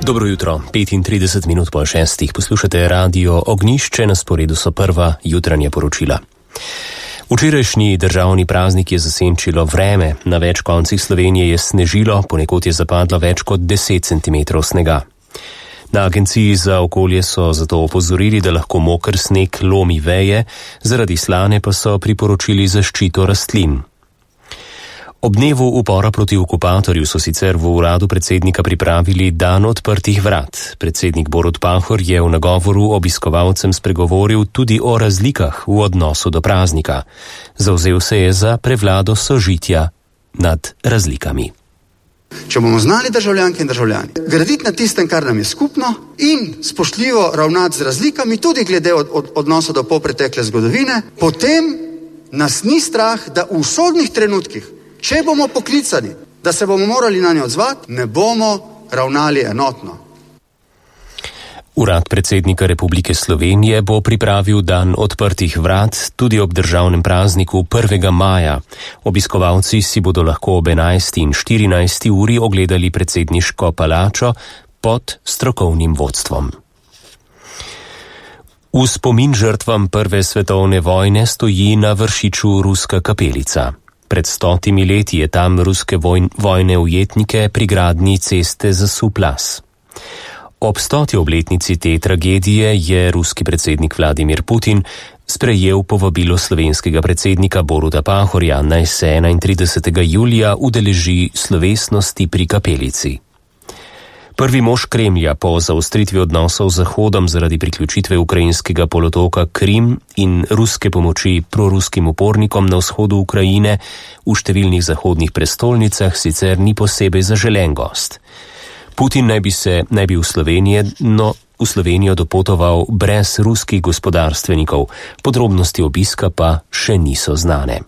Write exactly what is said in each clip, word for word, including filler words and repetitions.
Dobro jutro, petintrideset minut po šestih poslušate radio Ognjišče, na sporedu so prva jutranja poročila. Včerajšnji državni praznik je zasenčilo vreme, na več koncih Slovenije je snežilo, ponekod je zapadlo več kot deset centimetrov snega. Na Agenciji za okolje so zato opozorili, da lahko moker sneg lomi veje, zaradi slane pa so priporočili zaščito rastlin. Ob dnevu upora proti okupatorju so sicer v uradu predsednika pripravili dan odprtih vrat. Predsednik Borut Pahor je v nagovoru obiskovalcem spregovoril tudi o razlikah v odnosu do praznika. Zavzel se je za prevlado sožitja nad razlikami. Če bomo znali državljanke in državljani graditi na tistem, kar nam je skupno in spoštljivo ravnati z razlikami, tudi glede od, od, odnosa do polpretekle zgodovine, potem nas ni strah, da v usodnih trenutkih, če bomo poklicani, da se bomo morali na njo odzvati, ne bomo ravnali enotno. Urad predsednika Republike Slovenije bo pripravil dan odprtih vrat tudi ob državnem prazniku prvega maja. Obiskovalci si bodo lahko ob enajsti in štirinajsti uri ogledali predsedniško palačo pod strokovnim vodstvom. V spomin žrtvam prve svetovne vojne stoji na Vršiču ruska kapelica. Pred stotimi leti je tam ruske vojn, vojne ujetnike pri gradnji ceste zasul plaz. Ob stoti obletnici te tragedije je ruski predsednik Vladimir Putin sprejel povabilo slovenskega predsednika Boruta Pahorja, naj se enaintridesetega julija udeleži slovesnosti pri kapelici. Prvi mož Kremlja po zaostritvi odnosov z Zahodom zaradi priključitve ukrajinskega polotoka Krim in ruske pomoči proruskim upornikom na vzhodu Ukrajine v številnih zahodnih prestolnicah sicer ni posebej zaželen gost. Putin naj bi se naj bi v Slovenijo, no, v Slovenijo dopotoval brez ruskih gospodarstvenikov, podrobnosti obiska pa še niso znane.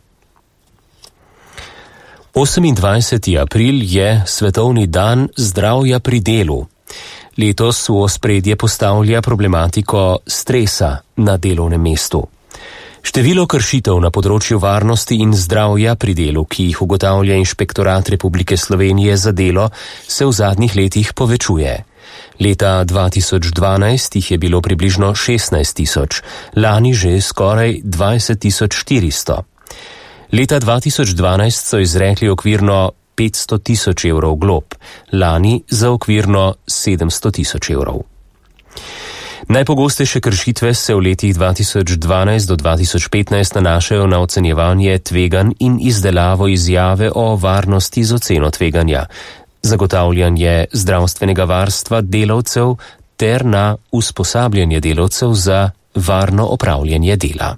osemindvajseti april je svetovni dan zdravja pri delu. Letos v ospredje postavlja problematiko stresa na delovnem mestu. Število kršitev na področju varnosti in zdravja pri delu, ki jih ugotavlja Inšpektorat Republike Slovenije za delo, se v zadnjih letih povečuje. Leta dva tisoč dvanajst jih je bilo približno šestnajst tisoč, lani že skoraj dvajset tisoč štiristo. Leta dva tisoč dvanajst so izrekli okvirno petsto tisoč evrov glob, lani za okvirno sedemsto tisoč evrov. Najpogostejše kršitve se v letih dva tisoč dvanajst do dva tisoč petnajst nanašajo na ocenjevanje tveganj in izdelavo izjave o varnosti z oceno tveganja, zagotavljanje zdravstvenega varstva delavcev ter na usposabljanje delavcev za varno opravljanje dela.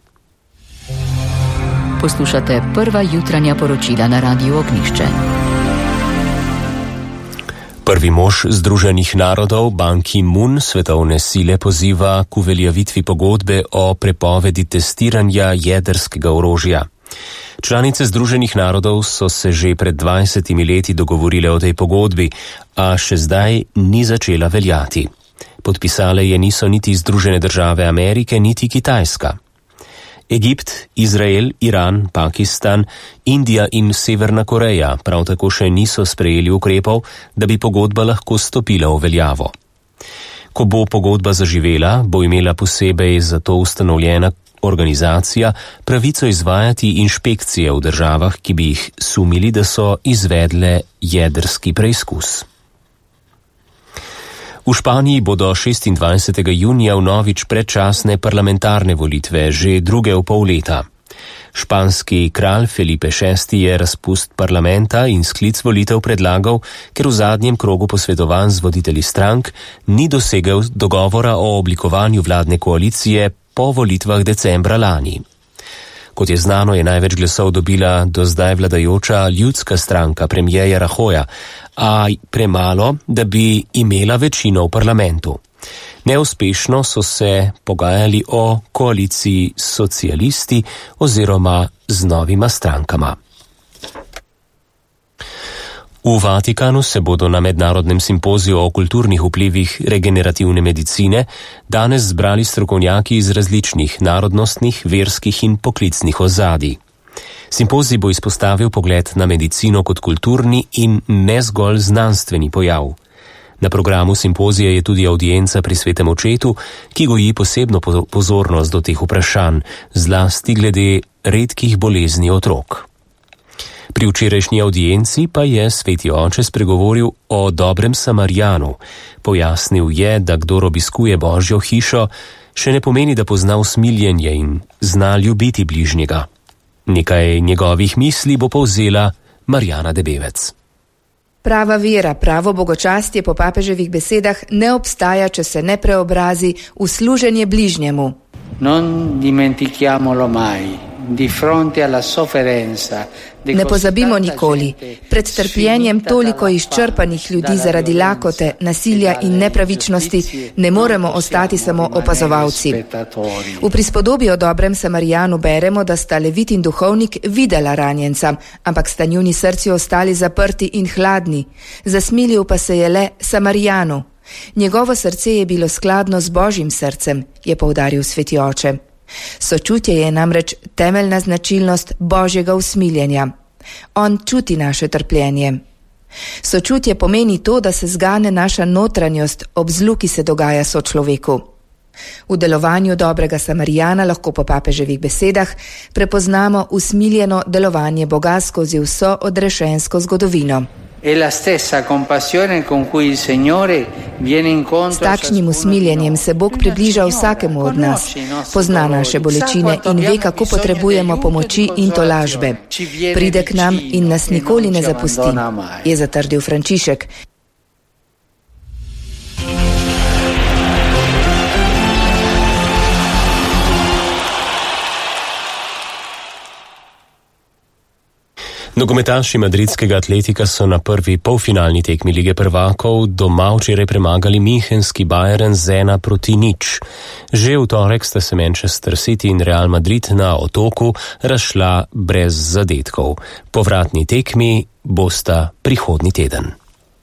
Poslušate prva jutranja poročila na Radiu Ognjišče. Prvi mož Združenih narodov Ban Ki-moon svetovne sile poziva k uveljavitvi pogodbe o prepovedi testiranja jedrskega orožja. Članice Združenih narodov so se že pred dvajsetimi leti dogovorile o tej pogodbi, a še zdaj ni začela veljati. Podpisale je niso niti Združene države Amerike, niti Kitajska. Egipt, Izrael, Iran, Pakistan, Indija in Severna Koreja prav tako še niso sprejeli ukrepov, da bi pogodba lahko stopila v veljavo. Ko bo pogodba zaživela, bo imela posebej za to ustanovljena organizacija pravico izvajati inšpekcije v državah, ki bi jih sumili, da so izvedle jedrski preizkus. V Španiji bodo šestindvajsetega junija vnovič predčasne parlamentarne volitve, že druge v pol leta. Španski kralj Felipe šesti je razpust parlamenta in sklic volitev predlagal, ker v zadnjem krogu posvetovanj z voditelji strank ni dosegel dogovora o oblikovanju vladne koalicije po volitvah decembra lani. Kot je znano, je največ glasov dobila do zdaj vladajoča ljudska stranka premierja Rajoja, a premalo, da bi imela večino v parlamentu. Neuspešno so se pogajali o koaliciji s socialisti oziroma z novima strankama. V Vatikanu se bodo na mednarodnem simpoziju o kulturnih vplivih regenerativne medicine danes zbrali strokovnjaki iz različnih narodnostnih, verskih in poklicnih ozadij. Simpozij bo izpostavil pogled na medicino kot kulturni in ne zgolj znanstveni pojav. Na programu simpozija je tudi audienca pri Svetem očetu, ki goji posebno pozornost do teh vprašanj, zlasti glede redkih bolezni otrok. Pri včerajšnji audienci pa je Sveti oče spregovoril o dobrem Samarijanu. Pojasnil je, da kdor obiskuje Božjo hišo, še ne pomeni, da pozna usmiljenje in zna ljubiti bližnjega. Nekaj njegovih misli bo povzela Marjana Debevec. Prava vera, pravo bogočastje po papeževih besedah ne obstaja, če se ne preobrazi v služenje bližnjemu. Non dimentichiamolo mai. Di fronte alla sofferenza. Ne pozabimo nikoli, pred trpljenjem toliko izčrpanih ljudi zaradi lakote, nasilja in nepravičnosti ne moremo ostati samo opazovalci. V prispodobi o dobrem Samarijanu beremo, da sta levit in duhovnik videla ranjenca, ampak sta njuni srci ostali zaprti in hladni. Zasmilil pa se je le Samarijanu. Njegovo srce je bilo skladno z Božjim srcem, je poudaril Sveti oče. Sočutje je namreč temeljna značilnost Božjega usmiljenja. On čuti naše trpljenje. Sočutje pomeni to, da se zgane naša notranjost ob zlu, ki se dogaja sočloveku. V delovanju dobrega Samarijana lahko po papeževih besedah prepoznamo usmiljeno delovanje Boga skozi vso odrešensko zgodovino. S takšnim usmiljenjem se Bog približa vsakemu od nas, pozna naše bolečine in ve, kako potrebujemo pomoči in tolažbe. Pride k nam in nas nikoli ne zapusti, je zatrdil Frančišek. Nogometaši madridskega Atletika so na prvi polfinalni tekmi Lige prvakov doma včeraj premagali münchenski Bayern z ena proti nič. Že v torek sta se Manchester City in Real Madrid na Otoku razšla brez zadetkov. Povratni tekmi bosta prihodnji teden.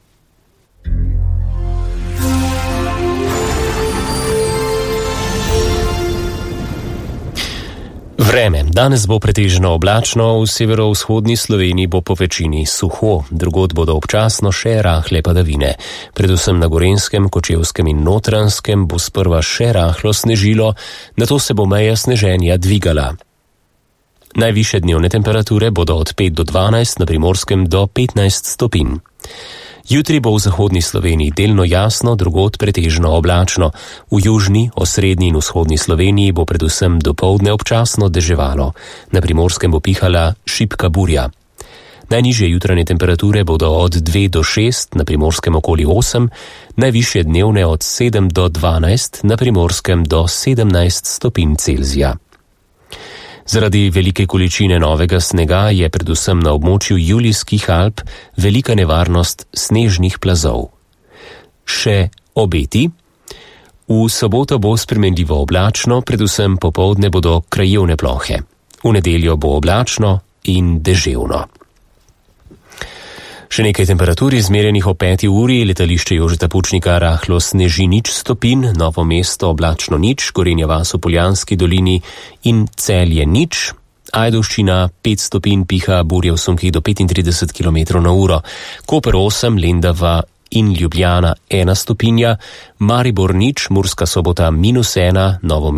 Vreme. Danes bo pretežno oblačno, v severovzhodni Sloveniji bo po večini suho, drugod bodo občasno še rahle padavine. Predvsem na Gorenjskem, Kočevskem in Notranjskem bo sprva še rahlo snežilo, nato se bo meja sneženja dvigala. Najvišje dnevne temperature bodo od pet do dvanajst, na Primorskem do petnajst stopinj. Jutri bo v zahodni Sloveniji delno jasno, drugod pretežno oblačno. V južni, osrednji in vzhodni Sloveniji bo predvsem dopoldne občasno deževalo. Na Primorskem bo pihala šibka burja. Najnižje jutranje temperature bodo od dve do šest, na Primorskem okoli osem, najvišje dnevne od sedem do dvanajst, na Primorskem do sedemnajst stopinj Celzija. Zaradi velike količine novega snega je predvsem na območju Julijskih Alp velika nevarnost snežnih plazov. Še obeti. V soboto bo spremenljivo oblačno, predvsem popoldne bodo krajevne plohe. V nedeljo bo oblačno in deževno. Še nekaj temperatur izmerjenih o peti uri, letališče Jožeta Pučnika rahlo sneži nič stopinj, Novo mesto oblačno nič, Gorenja vas v Poljanski dolini in Celje nič, Ajdovščina pet stopinj, piha burja v sunkih do petintrideset kilometrov na uro, Koper osem, Lendava in Ljubljana ena stopinja, Maribor nič, Murska Sobota minus ena, Novo mesto